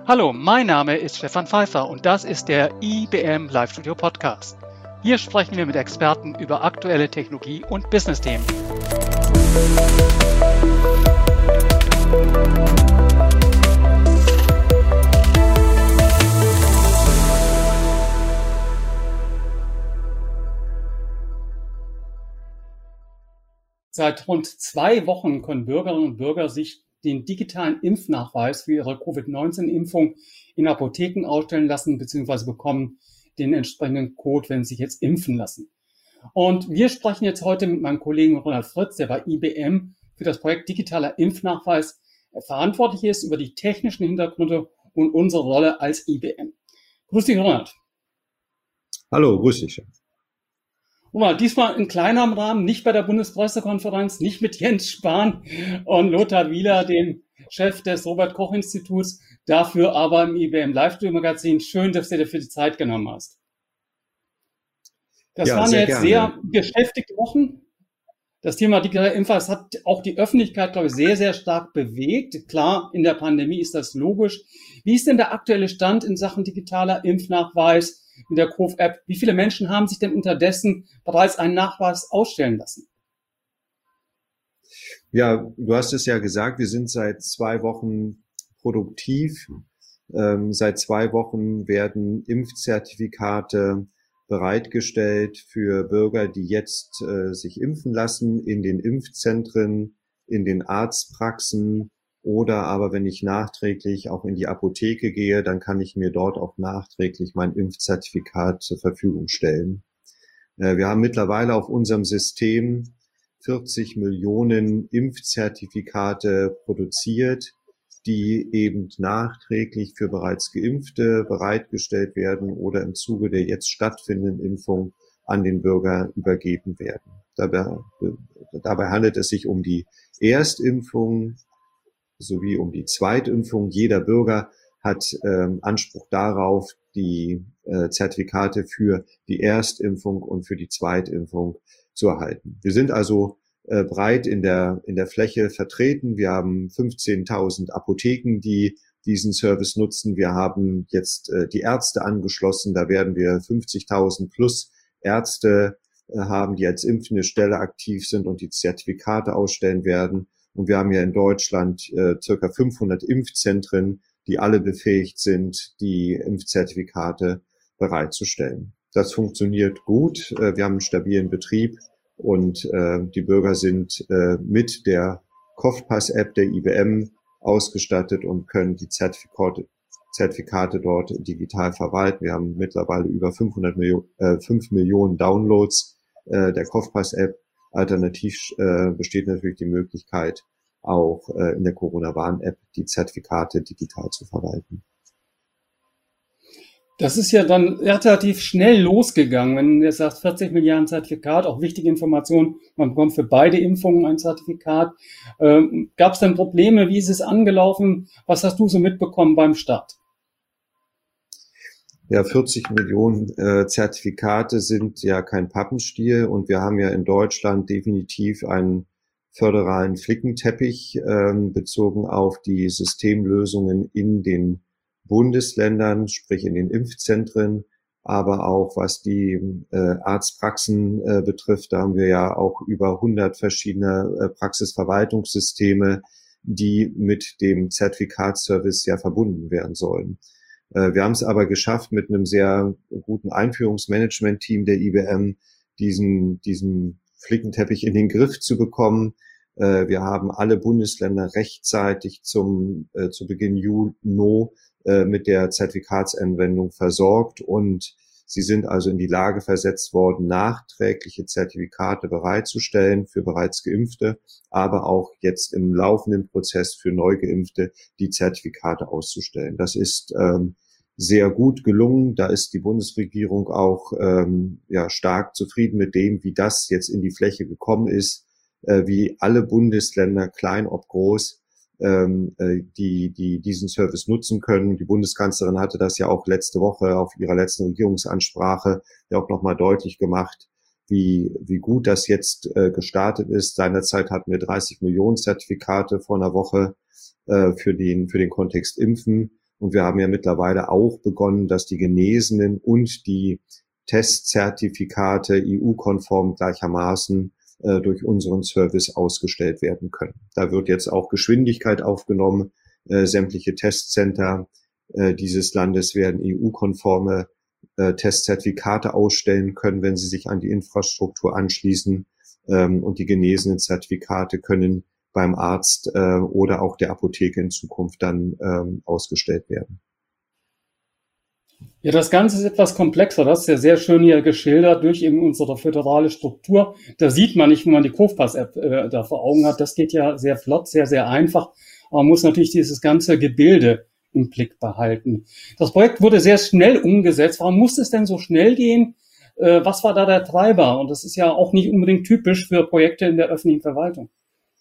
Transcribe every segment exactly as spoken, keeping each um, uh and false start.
Hallo, mein Name ist Stefan Pfeiffer und das ist der I B M Live Studio Podcast. Hier sprechen wir mit Experten über aktuelle Technologie- und Business-Themen. Seit rund zwei Wochen können Bürgerinnen und Bürger sich den digitalen Impfnachweis für ihre Covid neunzehn Impfung in Apotheken ausstellen lassen bzw. bekommen den entsprechenden Code, wenn sie sich jetzt impfen lassen. Und wir sprechen jetzt heute mit meinem Kollegen Ronald Fritz, der bei I B M für das Projekt Digitaler Impfnachweis verantwortlich ist, über die technischen Hintergründe und unsere Rolle als I B M. Grüß dich, Ronald. Hallo, grüß dich. Ronald, diesmal in kleinerem Rahmen, nicht bei der Bundespressekonferenz, nicht mit Jens Spahn und Lothar Wieler, dem Chef des Robert-Koch-Instituts, dafür aber im I B M Live-Studio-Magazin. Schön, dass du dir dafür die Zeit genommen hast. Das ja, waren ja jetzt gerne. sehr beschäftigte Wochen. Das Thema digitaler Impfnachweis hat auch die Öffentlichkeit, glaube ich, sehr, sehr stark bewegt. Klar, in der Pandemie ist das logisch. Wie ist denn der aktuelle Stand in Sachen digitaler Impfnachweis mit der Cove-App? Wie viele Menschen haben sich denn unterdessen bereits einen Nachweis ausstellen lassen? Ja, du hast es ja gesagt, wir sind seit zwei Wochen produktiv. Ähm, seit zwei Wochen werden Impfzertifikate bereitgestellt für Bürger, die jetzt äh, sich impfen lassen in den Impfzentren, in den Arztpraxen oder aber wenn ich nachträglich auch in die Apotheke gehe, dann kann ich mir dort auch nachträglich mein Impfzertifikat zur Verfügung stellen. Äh, wir haben mittlerweile auf unserem System vierzig Millionen Impfzertifikate produziert, die eben nachträglich für bereits Geimpfte bereitgestellt werden oder im Zuge der jetzt stattfindenden Impfung an den Bürger übergeben werden. Dabei, dabei handelt es sich um die Erstimpfung sowie um die Zweitimpfung. Jeder Bürger hat ähm, Anspruch darauf, die äh, Zertifikate für die Erstimpfung und für die Zweitimpfung zu erhalten. Wir sind also äh, breit in der in der Fläche vertreten. Wir haben fünfzehntausend Apotheken, die diesen Service nutzen. Wir haben jetzt äh, die Ärzte angeschlossen. Da werden wir fünfzigtausend plus Ärzte äh, haben, die als impfende Stelle aktiv sind und die Zertifikate ausstellen werden. Und wir haben ja in Deutschland äh, circa fünfhundert Impfzentren, die alle befähigt sind, die Impfzertifikate bereitzustellen. Das funktioniert gut. Äh, wir haben einen stabilen Betrieb. Und äh, die Bürger sind äh, mit der COVPass-App der I B M ausgestattet und können die Zertifikate, Zertifikate dort digital verwalten. Wir haben mittlerweile über fünfhundert Millionen, äh, fünf Millionen Downloads äh, der COVPass-App. Alternativ äh, besteht natürlich die Möglichkeit, auch äh, in der Corona-Warn-App die Zertifikate digital zu verwalten. Das ist ja dann relativ schnell losgegangen, wenn ihr sagt vierzig Milliarden Zertifikat, auch wichtige Informationen, man bekommt für beide Impfungen ein Zertifikat. Ähm, Gab es dann Probleme? Wie ist es angelaufen? Was hast du so mitbekommen beim Start? Ja, vierzig Millionen äh, Zertifikate sind ja kein Pappenstiel und wir haben ja in Deutschland definitiv einen föderalen Flickenteppich äh, bezogen auf die Systemlösungen in den Bundesländern, sprich in den Impfzentren, aber auch was die äh, Arztpraxen äh, betrifft, da haben wir ja auch über hundert verschiedene äh, Praxisverwaltungssysteme, die mit dem Zertifikatsservice ja verbunden werden sollen. Äh, wir haben es aber geschafft, mit einem sehr guten Einführungsmanagement-Team der I B M diesen, diesen Flickenteppich in den Griff zu bekommen. Äh, wir haben alle Bundesländer rechtzeitig zum äh, zu Beginn Juni mit der Zertifikatsanwendung versorgt und sie sind also in die Lage versetzt worden, nachträgliche Zertifikate bereitzustellen für bereits Geimpfte, aber auch jetzt im laufenden Prozess für Neugeimpfte die Zertifikate auszustellen. Das ist ähm, sehr gut gelungen. Da ist die Bundesregierung auch ähm, ja stark zufrieden mit dem, wie das jetzt in die Fläche gekommen ist, äh, wie alle Bundesländer, klein ob groß, die, die diesen Service nutzen können. Die Bundeskanzlerin hatte das ja auch letzte Woche auf ihrer letzten Regierungsansprache ja auch nochmal deutlich gemacht, wie, wie gut das jetzt äh, gestartet ist. Seinerzeit hatten wir dreißig Millionen Zertifikate vor einer Woche äh, für den, für den Kontext Impfen. Und wir haben ja mittlerweile auch begonnen, dass die Genesenen und die Testzertifikate E U-konform gleichermaßen äh, durch unseren Service ausgestellt werden können. Da wird jetzt auch Geschwindigkeit aufgenommen. Äh, sämtliche Testcenter äh, dieses Landes werden E U-konforme äh, Testzertifikate ausstellen können, wenn sie sich an die Infrastruktur anschließen. Ähm, und die genesenen Zertifikate können beim Arzt äh, oder auch der Apotheke in Zukunft dann ähm, ausgestellt werden. Ja, das Ganze ist etwas komplexer. Das ist ja sehr schön hier geschildert durch eben unsere föderale Struktur. Da sieht man nicht, wenn man die Kofpass-App äh, da vor Augen hat. Das geht ja sehr flott, sehr, sehr einfach. Aber man muss natürlich dieses ganze Gebilde im Blick behalten. Das Projekt wurde sehr schnell umgesetzt. Warum musste es denn so schnell gehen? Äh, was war da der Treiber? Und das ist ja auch nicht unbedingt typisch für Projekte in der öffentlichen Verwaltung.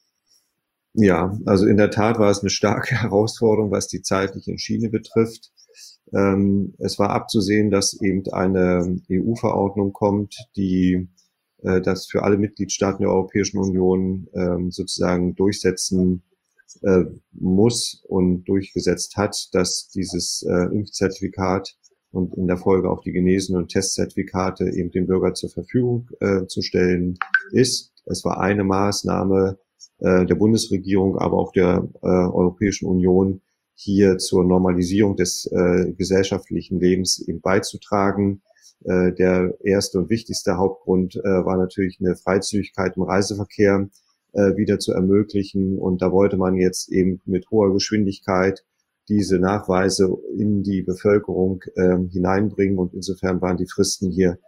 Ja, also in der Tat war es eine starke Herausforderung, was die zeitliche Schiene betrifft. Ähm, es war abzusehen, dass eben eine E U-Verordnung kommt, die äh, das für alle Mitgliedstaaten der Europäischen Union ähm, sozusagen durchsetzen äh, muss und durchgesetzt hat, dass dieses äh, Impfzertifikat und in der Folge auch die Genesenen und Testzertifikate eben dem Bürger zur Verfügung äh, zu stellen ist. Es war eine Maßnahme äh, der Bundesregierung, aber auch der äh, Europäischen Union, hier zur Normalisierung des äh, gesellschaftlichen Lebens eben beizutragen. Äh, der erste und wichtigste Hauptgrund äh, war natürlich eine Freizügigkeit im Reiseverkehr äh, wieder zu ermöglichen. Und da wollte man jetzt eben mit hoher Geschwindigkeit diese Nachweise in die Bevölkerung äh, hineinbringen. Und insofern waren die Fristen hier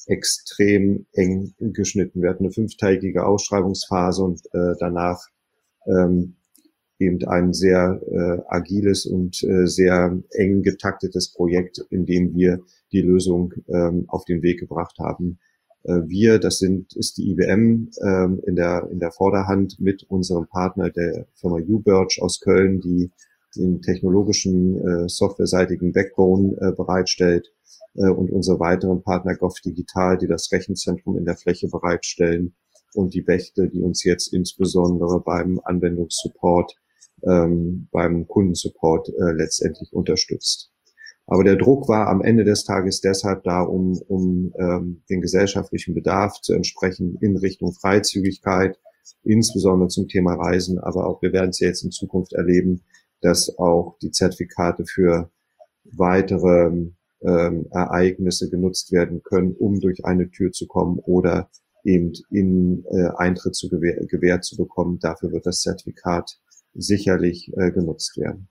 extrem eng geschnitten. Wir hatten eine fünftägige Ausschreibungsphase und äh, danach ähm, eben ein sehr äh, agiles und äh, sehr eng getaktetes Projekt, in dem wir die Lösung ähm, auf den Weg gebracht haben. Äh, wir, das sind ist die I B M ähm, in der in der Vorderhand mit unserem Partner der Firma uBirch aus Köln, die den technologischen äh, softwareseitigen Backbone äh, bereitstellt, äh, und unsere weiteren Partner GovDigital, die das Rechenzentrum in der Fläche bereitstellen, und die Bechtle, die uns jetzt insbesondere beim Anwendungssupport, ähm, beim Kundensupport äh, letztendlich unterstützt. Aber der Druck war am Ende des Tages deshalb da, um, um ähm, den gesellschaftlichen Bedarf zu entsprechen in Richtung Freizügigkeit, insbesondere zum Thema Reisen. Aber auch wir werden es ja jetzt in Zukunft erleben, dass auch die Zertifikate für weitere ähm, Ereignisse genutzt werden können, um durch eine Tür zu kommen oder eben in äh, Eintritt zu gewähr, gewährt zu bekommen. Dafür wird das Zertifikat sicherlich äh, genutzt werden.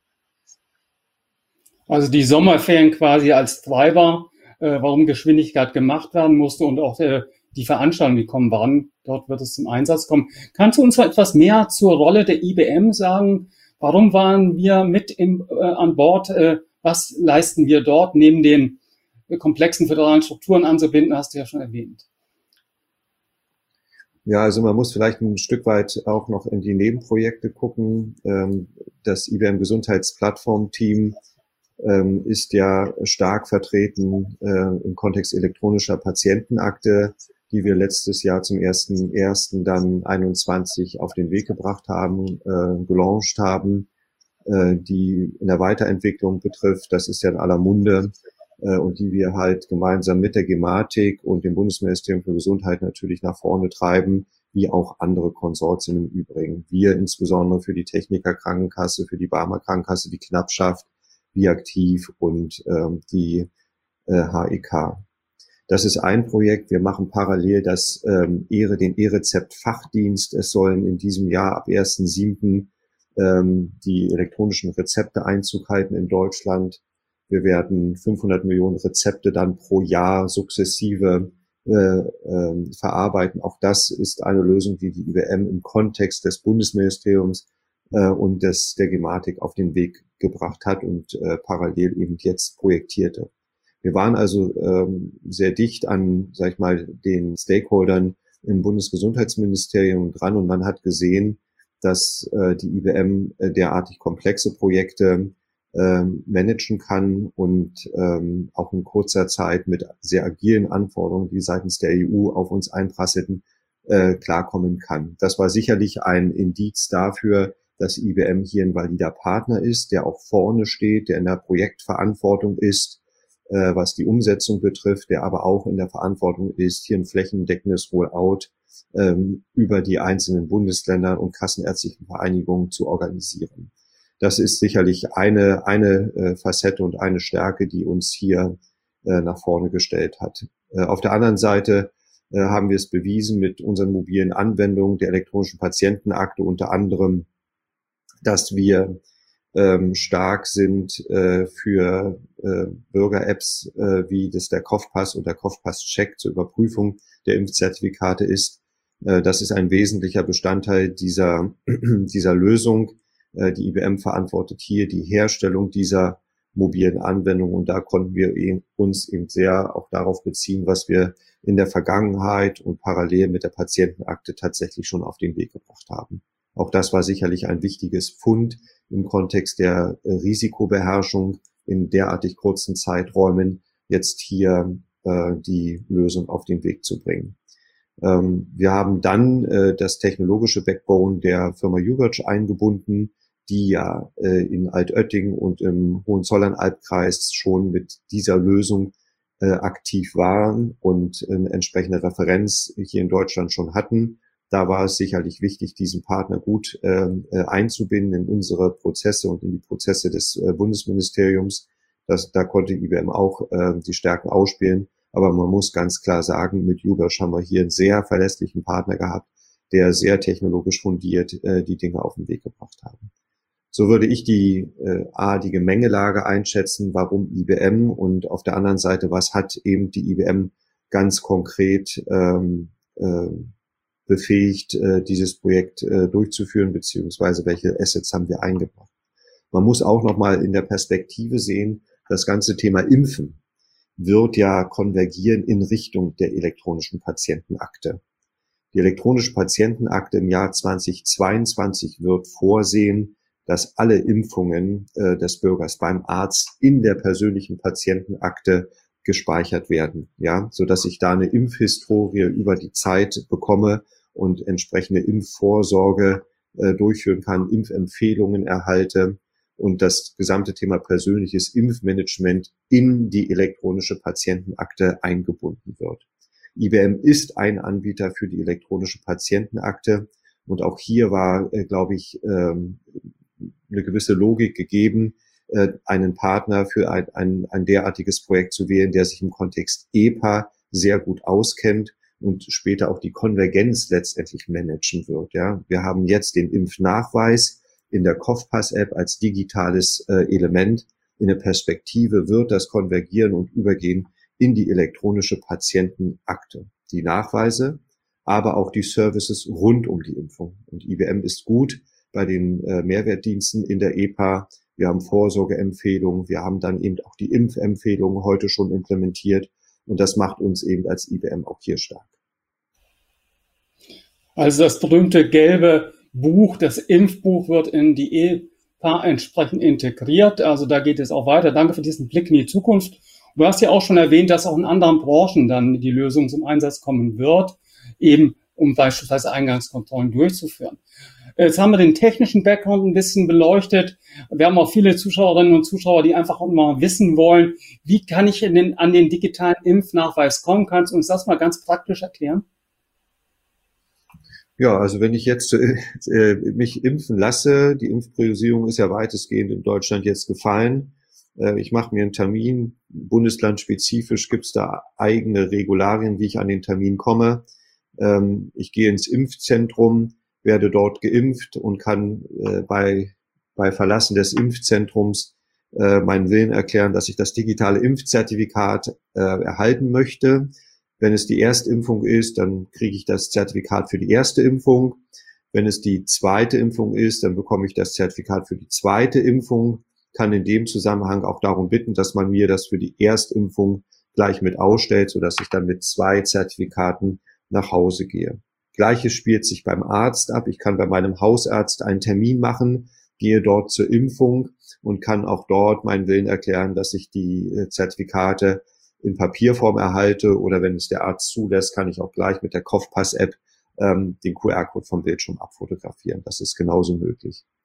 Also die Sommerferien quasi als Treiber, äh, warum Geschwindigkeit gemacht werden musste, und auch äh, die Veranstaltungen, die kommen waren, dort wird es zum Einsatz kommen. Kannst du uns noch etwas mehr zur Rolle der I B M sagen? Warum waren wir mit im, äh, an Bord? Äh, was leisten wir dort, neben den äh, komplexen föderalen Strukturen anzubinden, hast du ja schon erwähnt. Ja, also man muss vielleicht ein Stück weit auch noch in die Nebenprojekte gucken. Ähm, das I B M Gesundheitsplattform-Team ähm, ist ja stark vertreten äh, im Kontext elektronischer Patientenakte, die wir letztes Jahr zum ersten ersten dann einundzwanzig auf den Weg gebracht haben, äh, gelauncht haben, äh, die in der Weiterentwicklung betrifft. Das ist ja in aller Munde. Und die wir halt gemeinsam mit der Gematik und dem Bundesministerium für Gesundheit natürlich nach vorne treiben, wie auch andere Konsortien im Übrigen. Wir insbesondere für die Techniker-Krankenkasse, für die Barmer Krankenkasse, die Knappschaft, Viaktiv und ähm, die äh, H E K. Das ist ein Projekt. Wir machen parallel das ähm, E-, den E-Rezept-Fachdienst. Es sollen in diesem Jahr ab ersten siebten ähm, die elektronischen Rezepte Einzug halten in Deutschland. Wir werden fünfhundert Millionen Rezepte dann pro Jahr sukzessive äh, äh, verarbeiten. Auch das ist eine Lösung, die die I B M im Kontext des Bundesministeriums äh, und des der Gematik auf den Weg gebracht hat und äh, parallel eben jetzt projektierte. Wir waren also ähm, sehr dicht an, sag ich mal, den Stakeholdern im Bundesgesundheitsministerium dran, und man hat gesehen, dass äh, die I B M äh, derartig komplexe Projekte Ähm, managen kann und ähm, auch in kurzer Zeit mit sehr agilen Anforderungen, die seitens der E U auf uns einprasselten, äh, klarkommen kann. Das war sicherlich ein Indiz dafür, dass I B M hier ein valider Partner ist, der auch vorne steht, der in der Projektverantwortung ist, äh, was die Umsetzung betrifft, der aber auch in der Verantwortung ist, hier ein flächendeckendes Rollout ähm, über die einzelnen Bundesländer und kassenärztlichen Vereinigungen zu organisieren. Das ist sicherlich eine, eine äh, Facette und eine Stärke, die uns hier äh, nach vorne gestellt hat. Äh, auf der anderen Seite äh, haben wir es bewiesen mit unseren mobilen Anwendungen der elektronischen Patientenakte unter anderem, dass wir ähm, stark sind äh, für äh, Bürger-Apps, äh, wie das der Kopfpass oder Kopfpass-Check zur Überprüfung der Impfzertifikate ist. Äh, das ist ein wesentlicher Bestandteil dieser, dieser Lösung. Äh, die I B M verantwortet hier die Herstellung dieser mobilen Anwendung und da konnten wir eben, uns eben sehr auch darauf beziehen, was wir in der Vergangenheit und parallel mit der Patientenakte tatsächlich schon auf den Weg gebracht haben. Auch das war sicherlich ein wichtiges Pfund im Kontext der äh, Risikobeherrschung in derartig kurzen Zeiträumen, jetzt hier äh, die Lösung auf den Weg zu bringen. Ähm, wir haben dann äh, das technologische Backbone der Firma Hubertsch eingebunden, die ja äh, in Altötting und im Hohenzollern-Albkreis schon mit dieser Lösung äh, aktiv waren und eine entsprechende Referenz hier in Deutschland schon hatten. Da war es sicherlich wichtig, diesen Partner gut äh, einzubinden in unsere Prozesse und in die Prozesse des äh, Bundesministeriums. Das, da konnte I B M auch äh, die Stärken ausspielen. Aber man muss ganz klar sagen, mit Hubertsch haben wir hier einen sehr verlässlichen Partner gehabt, der sehr technologisch fundiert äh, die Dinge auf den Weg gebracht haben. So würde ich die äh, A, die Gemengelage einschätzen, warum I B M und auf der anderen Seite, was hat eben die I B M ganz konkret ähm, äh, befähigt, äh, dieses Projekt äh, durchzuführen, beziehungsweise welche Assets haben wir eingebracht. Man muss auch nochmal in der Perspektive sehen, das ganze Thema Impfen wird ja konvergieren in Richtung der elektronischen Patientenakte. Die elektronische Patientenakte im Jahr zweitausendzweiundzwanzig wird vorsehen, dass alle Impfungen äh, des Bürgers beim Arzt in der persönlichen Patientenakte gespeichert werden, ja, so dass ich da eine Impfhistorie über die Zeit bekomme und entsprechende Impfvorsorge äh, durchführen kann, Impfempfehlungen erhalte und das gesamte Thema persönliches Impfmanagement in die elektronische Patientenakte eingebunden wird. I B M ist ein Anbieter für die elektronische Patientenakte und auch hier war, äh, glaube ich, ähm, eine gewisse Logik gegeben, äh, einen Partner für ein, ein, ein derartiges Projekt zu wählen, der sich im Kontext E P A sehr gut auskennt und später auch die Konvergenz letztendlich managen wird. Ja, wir haben jetzt den Impfnachweis in der Kopfpass-App als digitales äh, Element. In der Perspektive wird das konvergieren und übergehen in die elektronische Patientenakte. Die Nachweise, aber auch die Services rund um die Impfung. Und I B M ist gut bei den äh, Mehrwertdiensten in der E P A. Wir haben Vorsorgeempfehlungen, wir haben dann eben auch die Impfempfehlungen heute schon implementiert. Und das macht uns eben als I B M auch hier stark. Also das berühmte gelbe Buch, das Impfbuch wird in die E P A entsprechend integriert. Also da geht es auch weiter. Danke für diesen Blick in die Zukunft. Du hast ja auch schon erwähnt, dass auch in anderen Branchen dann die Lösung zum Einsatz kommen wird, eben um beispielsweise Eingangskontrollen durchzuführen. Jetzt haben wir den technischen Background ein bisschen beleuchtet. Wir haben auch viele Zuschauerinnen und Zuschauer, die einfach mal wissen wollen, wie kann ich denn an den digitalen Impfnachweis kommen? Kannst du uns das mal ganz praktisch erklären? Ja, also wenn ich jetzt äh, mich impfen lasse, die Impfpriorisierung ist ja weitestgehend in Deutschland jetzt gefallen. Äh, ich mache mir einen Termin, bundeslandspezifisch gibt es da eigene Regularien, wie ich an den Termin komme. Ähm, ich gehe ins Impfzentrum, werde dort geimpft und kann äh, bei, bei Verlassen des Impfzentrums äh, meinen Willen erklären, dass ich das digitale Impfzertifikat äh, erhalten möchte. Wenn es die Erstimpfung ist, dann kriege ich das Zertifikat für die erste Impfung. Wenn es die zweite Impfung ist, dann bekomme ich das Zertifikat für die zweite Impfung. Kann in dem Zusammenhang auch darum bitten, dass man mir das für die Erstimpfung gleich mit ausstellt, sodass ich dann mit zwei Zertifikaten nach Hause gehe. Gleiches spielt sich beim Arzt ab. Ich kann bei meinem Hausarzt einen Termin machen, gehe dort zur Impfung und kann auch dort meinen Willen erklären, dass ich die Zertifikate in Papierform erhalte oder wenn es der Arzt zulässt, kann ich auch gleich mit der Kopfpass-App ähm, den Q R-Code vom Bildschirm abfotografieren. Das ist genauso möglich.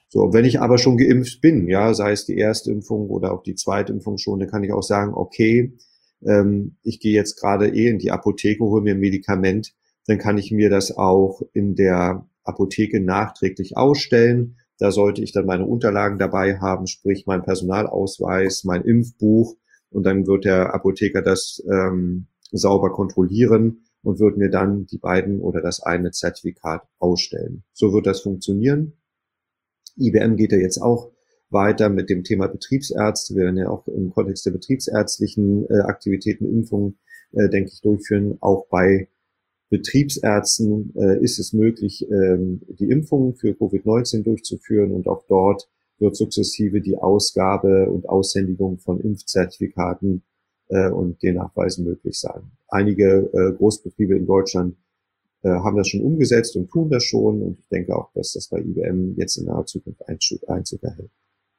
So, wenn ich aber schon geimpft bin, ja, sei es die erste Impfung oder auch die zweite Impfung schon, dann kann ich auch sagen, okay, ähm, ich gehe jetzt gerade eh in die Apotheke, hole mir ein Medikament, dann kann ich mir das auch in der Apotheke nachträglich ausstellen. Da sollte ich dann meine Unterlagen dabei haben, sprich mein Personalausweis, mein Impfbuch, und dann wird der Apotheker das ähm, sauber kontrollieren und wird mir dann die beiden oder das eine Zertifikat ausstellen. So wird das funktionieren. I B M geht ja jetzt auch weiter mit dem Thema Betriebsärzte. Wir werden ja auch im Kontext der betriebsärztlichen äh, Aktivitäten Impfungen, äh, denke ich, durchführen. Auch bei Betriebsärzten äh, ist es möglich, ähm, die Impfungen für Covid neunzehn durchzuführen, und auch dort wird sukzessive die Ausgabe und Aushändigung von Impfzertifikaten äh, und den Nachweisen möglich sein. Einige äh, Großbetriebe in Deutschland äh, haben das schon umgesetzt und tun das schon, und ich denke auch, dass das bei I B M jetzt in naher Zukunft Einzug, Einzug erhält.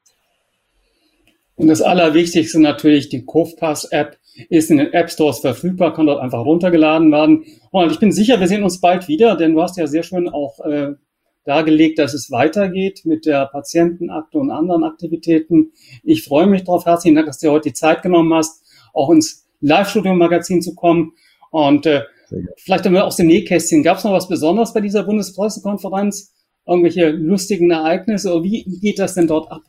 Und das Allerwichtigste natürlich, die COVPass-App ist in den App-Stores verfügbar, kann dort einfach runtergeladen werden. Und ich bin sicher, wir sehen uns bald wieder, denn du hast ja sehr schön auch äh, dargelegt, dass es weitergeht mit der Patientenakte und anderen Aktivitäten. Ich freue mich darauf. Herzlichen Dank, dass du dir heute die Zeit genommen hast, auch ins Live-Studio-Magazin zu kommen. Und äh, vielleicht haben wir aus dem Nähkästchen. Gab es noch was Besonderes bei dieser Bundespressekonferenz? Irgendwelche lustigen Ereignisse? Oder wie geht das denn dort ab?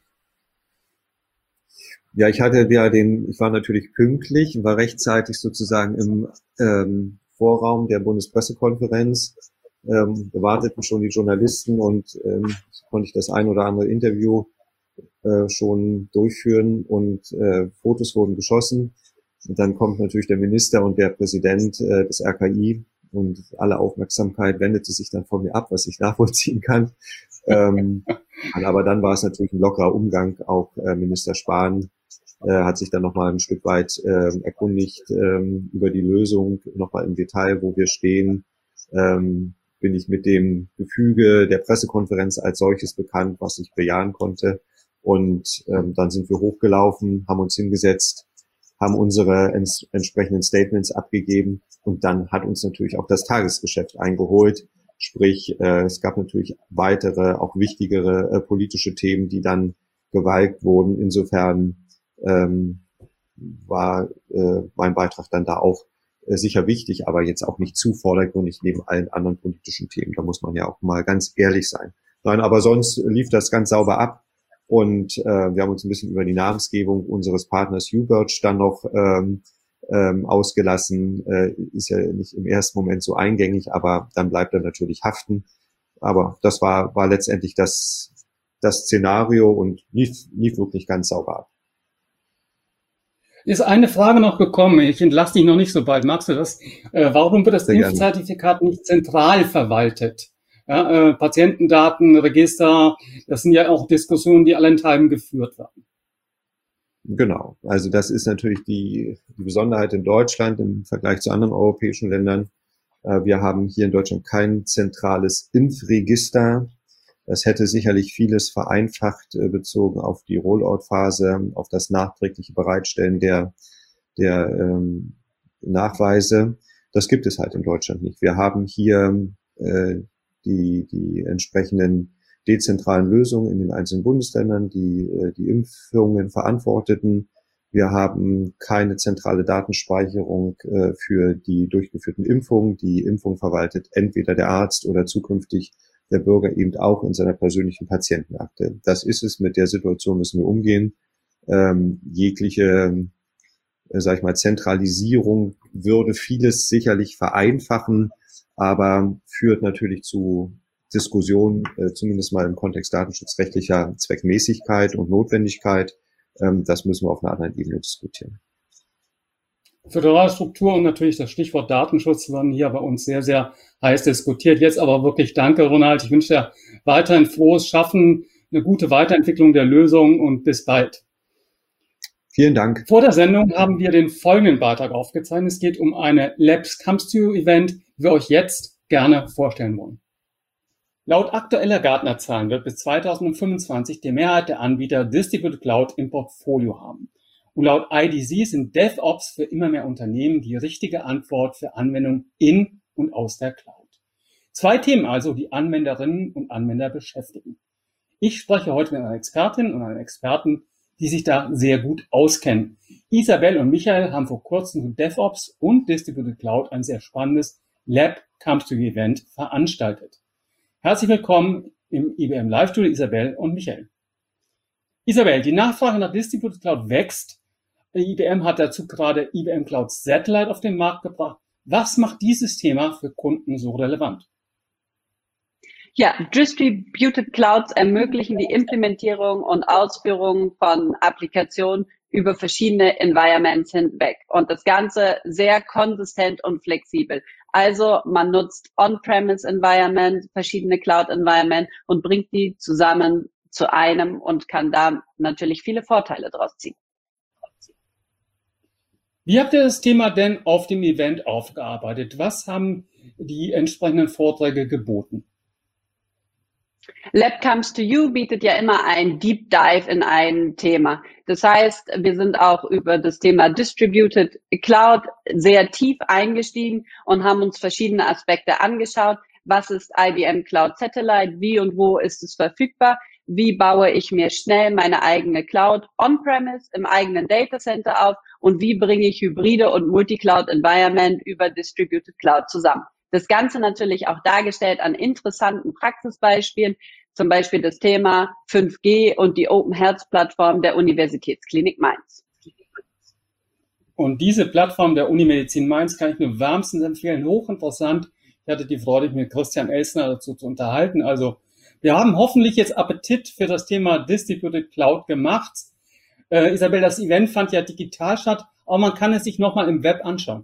Ja, ich hatte ja den, ich war natürlich pünktlich und war rechtzeitig sozusagen im ähm, Vorraum der Bundespressekonferenz. Ähm, da warteten schon die Journalisten, und ähm, konnte ich das ein oder andere Interview äh, schon durchführen, und äh, Fotos wurden geschossen. Und dann kommt natürlich der Minister und der Präsident äh, des R K I, und alle Aufmerksamkeit wendete sich dann von mir ab, was ich nachvollziehen kann. ähm, aber dann war es natürlich ein lockerer Umgang. Auch äh, Minister Spahn äh, hat sich dann nochmal ein Stück weit äh, erkundigt ähm, über die Lösung, nochmal im Detail, wo wir stehen. Ähm, bin ich mit dem Gefüge der Pressekonferenz als solches bekannt, was ich bejahen konnte. Und ähm, dann sind wir hochgelaufen, haben uns hingesetzt, haben unsere ents entsprechenden Statements abgegeben, und dann hat uns natürlich auch das Tagesgeschäft eingeholt. Sprich, äh, es gab natürlich weitere, auch wichtigere äh, politische Themen, die dann gewalkt wurden. Insofern ähm, war äh, mein Beitrag dann da auch äh, sicher wichtig, aber jetzt auch nicht zu vordergründig neben allen anderen politischen Themen. Da muss man ja auch mal ganz ehrlich sein. Nein, aber sonst lief das ganz sauber ab. Und äh, wir haben uns ein bisschen über die Namensgebung unseres Partners U-Birch dann noch ähm, ähm, ausgelassen. Äh, ist ja nicht im ersten Moment so eingängig, aber dann bleibt er natürlich haften. Aber das war war letztendlich das das Szenario und lief lief wirklich ganz sauber ab. Ist eine Frage noch gekommen. Ich entlasse dich noch nicht so bald. Magst du das? Äh, warum wird das Sehr gerne. Impfzertifikat nicht zentral verwaltet? Ja, äh, Patientendaten, Register, das sind ja auch Diskussionen, die allenthalben geführt werden. Genau. Also das ist natürlich die, die Besonderheit in Deutschland im Vergleich zu anderen europäischen Ländern. Äh, wir haben hier in Deutschland kein zentrales Impfregister. Das hätte sicherlich vieles vereinfacht, äh, bezogen auf die Rollout-Phase, auf das nachträgliche Bereitstellen der, der ähm, Nachweise. Das gibt es halt in Deutschland nicht. Wir haben hier äh, die, die entsprechenden dezentralen Lösungen in den einzelnen Bundesländern, die äh, die Impfungen verantworteten. Wir haben keine zentrale Datenspeicherung äh, für die durchgeführten Impfungen. Die Impfung verwaltet entweder der Arzt oder zukünftig der Bürger eben auch in seiner persönlichen Patientenakte. Das ist es, mit der Situation müssen wir umgehen. Ähm, jegliche, äh, sag ich mal, Zentralisierung würde vieles sicherlich vereinfachen, aber führt natürlich zu Diskussionen, äh, zumindest mal im Kontext datenschutzrechtlicher Zweckmäßigkeit und Notwendigkeit. Ähm, das müssen wir auf einer anderen Ebene diskutieren. Föderale Struktur und natürlich das Stichwort Datenschutz werden hier bei uns sehr, sehr heiß diskutiert. Jetzt aber wirklich danke, Ronald. Ich wünsche dir weiterhin frohes Schaffen, eine gute Weiterentwicklung der Lösung und bis bald. Vielen Dank. Vor der Sendung haben wir den folgenden Beitrag aufgezeichnet. Es geht um eine Labs Comes to You Event, die wir euch jetzt gerne vorstellen wollen. Laut aktueller Gartner-Zahlen wird bis zweitausendfünfundzwanzig die Mehrheit der Anbieter Distributed Cloud im Portfolio haben. Und laut I D C sind DevOps für immer mehr Unternehmen die richtige Antwort für Anwendungen in und aus der Cloud. Zwei Themen also, die Anwenderinnen und Anwender beschäftigen. Ich spreche heute mit einer Expertin und einem Experten, die sich da sehr gut auskennen. Isabel und Michael haben vor kurzem zu DevOps und Distributed Cloud ein sehr spannendes Lab Comes to You Event veranstaltet. Herzlich willkommen im I B M Live Studio, Isabel und Michael. Isabel, die Nachfrage nach Distributed Cloud wächst. I B M hat dazu gerade I B M Cloud Satellite auf den Markt gebracht. Was macht dieses Thema für Kunden so relevant? Ja, Distributed Clouds ermöglichen die Implementierung und Ausführung von Applikationen über verschiedene Environments hinweg und das Ganze sehr konsistent und flexibel. Also man nutzt On-Premise Environment, verschiedene Cloud Environment und bringt die zusammen zu einem und kann da natürlich viele Vorteile draus ziehen. Wie habt ihr das Thema denn auf dem Event aufgearbeitet? Was haben die entsprechenden Vorträge geboten? Lab Comes to You bietet ja immer ein Deep Dive in ein Thema. Das heißt, wir sind auch über das Thema Distributed Cloud sehr tief eingestiegen und haben uns verschiedene Aspekte angeschaut. Was ist I B M Cloud Satellite? Wie und wo ist es verfügbar? Wie baue ich mir schnell meine eigene Cloud on-premise im eigenen Data Center auf? Und wie bringe ich Hybride und Multi-Cloud Environment über Distributed Cloud zusammen? Das Ganze natürlich auch dargestellt an interessanten Praxisbeispielen, zum Beispiel das Thema fünf G und die Open Health Plattform der Universitätsklinik Mainz. Und diese Plattform der Unimedizin Mainz kann ich nur wärmstens empfehlen. Hochinteressant. Ich hatte die Freude, mich mit Christian Elsner dazu zu unterhalten. Also wir haben hoffentlich jetzt Appetit für das Thema Distributed Cloud gemacht. Äh, Isabel, das Event fand ja digital statt, aber man kann es sich nochmal im Web anschauen.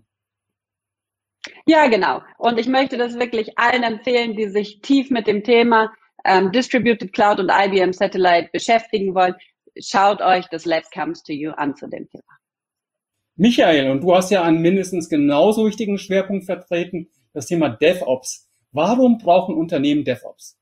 Ja, genau. Und ich möchte das wirklich allen empfehlen, die sich tief mit dem Thema ähm, Distributed Cloud und I B M Satellite beschäftigen wollen. Schaut euch das Lab Comes to You an zu dem Thema. Michael, und du hast ja einen mindestens genauso wichtigen Schwerpunkt vertreten, das Thema DevOps. Warum brauchen Unternehmen DevOps?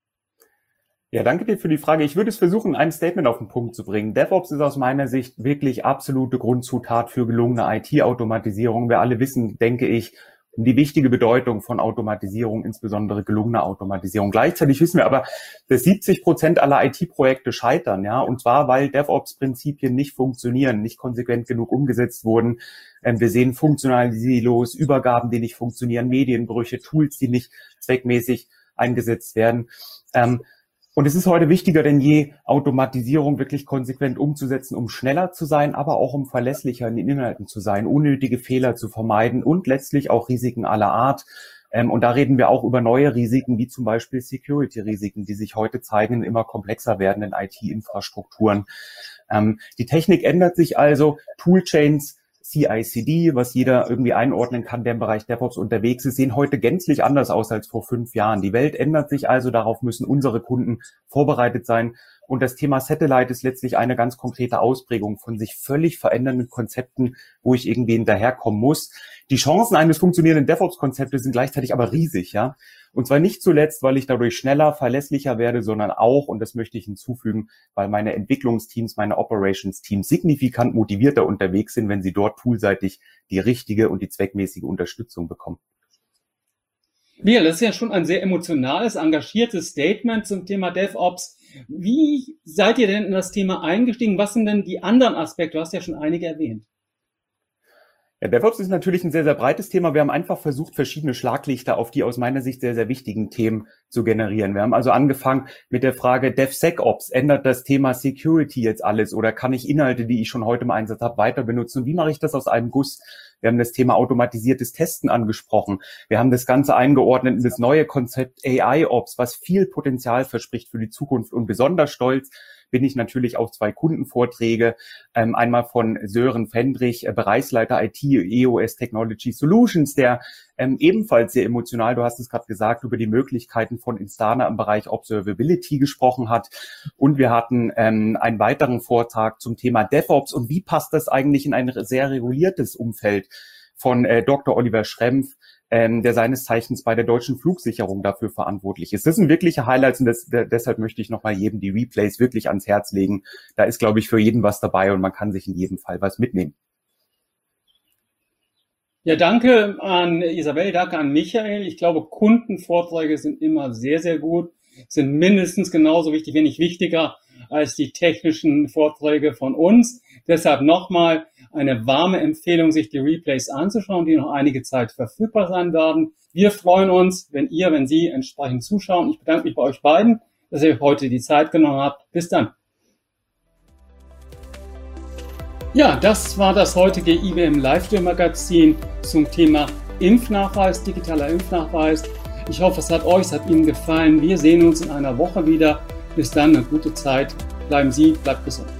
Ja, danke dir für die Frage. Ich würde es versuchen, ein Statement auf den Punkt zu bringen. DevOps ist aus meiner Sicht wirklich absolute Grundzutat für gelungene I T-Automatisierung. Wir alle wissen, denke ich, um die wichtige Bedeutung von Automatisierung, insbesondere gelungener Automatisierung. Gleichzeitig wissen wir aber, dass siebzig Prozent aller I T-Projekte scheitern, ja, und zwar, weil DevOps-Prinzipien nicht funktionieren, nicht konsequent genug umgesetzt wurden. Wir sehen funktionale Silos, Übergaben, die nicht funktionieren, Medienbrüche, Tools, die nicht zweckmäßig eingesetzt werden. Und es ist heute wichtiger denn je, Automatisierung wirklich konsequent umzusetzen, um schneller zu sein, aber auch um verlässlicher in den Inhalten zu sein, unnötige Fehler zu vermeiden und letztlich auch Risiken aller Art. Und da reden wir auch über neue Risiken, wie zum Beispiel Security-Risiken, die sich heute zeigen in immer komplexer werdenden I T-Infrastrukturen. Die Technik ändert sich also, Toolchains, C I C D, was jeder irgendwie einordnen kann, der im Bereich DevOps unterwegs ist, sehen heute gänzlich anders aus als vor fünf Jahren. Die Welt ändert sich also, darauf müssen unsere Kunden vorbereitet sein. Und das Thema Satellite ist letztlich eine ganz konkrete Ausprägung von sich völlig verändernden Konzepten, wo ich irgendwie hinterherkommen muss. Die Chancen eines funktionierenden DevOps-Konzeptes sind gleichzeitig aber riesig, ja. Und zwar nicht zuletzt, weil ich dadurch schneller, verlässlicher werde, sondern auch, und das möchte ich hinzufügen, weil meine Entwicklungsteams, meine Operations-Teams signifikant motivierter unterwegs sind, wenn sie dort toolseitig die richtige und die zweckmäßige Unterstützung bekommen. Ja, das ist ja schon ein sehr emotionales, engagiertes Statement zum Thema DevOps. Wie seid ihr denn in das Thema eingestiegen? Was sind denn die anderen Aspekte? Du hast ja schon einige erwähnt. Ja, DevOps ist natürlich ein sehr, sehr breites Thema. Wir haben einfach versucht, verschiedene Schlaglichter auf die aus meiner Sicht sehr, sehr wichtigen Themen zu generieren. Wir haben also angefangen mit der Frage DevSecOps. Ändert das Thema Security jetzt alles oder kann ich Inhalte, die ich schon heute im Einsatz habe, weiter benutzen? Und wie mache ich das aus einem Guss? Wir haben das Thema automatisiertes Testen angesprochen. Wir haben das Ganze eingeordnet in das neue Konzept A I-Ops, was viel Potenzial verspricht für die Zukunft. Und besonders stolz bin ich natürlich auf zwei Kundenvorträge, ähm, einmal von Sören Fendrich, äh, Bereichsleiter I T, E O S Technology Solutions, der ähm, ebenfalls sehr emotional, du hast es gerade gesagt, über die Möglichkeiten von Instana im Bereich Observability gesprochen hat. Und wir hatten ähm, einen weiteren Vortrag zum Thema DevOps und wie passt das eigentlich in ein sehr reguliertes Umfeld von äh, Doktor Oliver Schrempf, ähm, der seines Zeichens bei der Deutschen Flugsicherung dafür verantwortlich ist. Das sind wirkliche Highlights und das, de- deshalb möchte ich nochmal jedem die Replays wirklich ans Herz legen. Da ist, glaube ich, für jeden was dabei und man kann sich in jedem Fall was mitnehmen. Ja, danke an Isabel, danke an Michael. Ich glaube, Kundenvorträge sind immer sehr, sehr gut. sind mindestens genauso wichtig, wenn nicht wichtiger, als die technischen Vorträge von uns. Deshalb nochmal eine warme Empfehlung, sich die Replays anzuschauen, die noch einige Zeit verfügbar sein werden. Wir freuen uns, wenn ihr, wenn Sie entsprechend zuschauen. Ich bedanke mich bei euch beiden, dass ihr heute die Zeit genommen habt. Bis dann. Ja, das war das heutige I W M Live-Magazin zum Thema Impfnachweis, digitaler Impfnachweis. Ich hoffe, es hat euch, es hat Ihnen gefallen. Wir sehen uns in einer Woche wieder. Bis dann, eine gute Zeit. Bleiben Sie, bleibt gesund.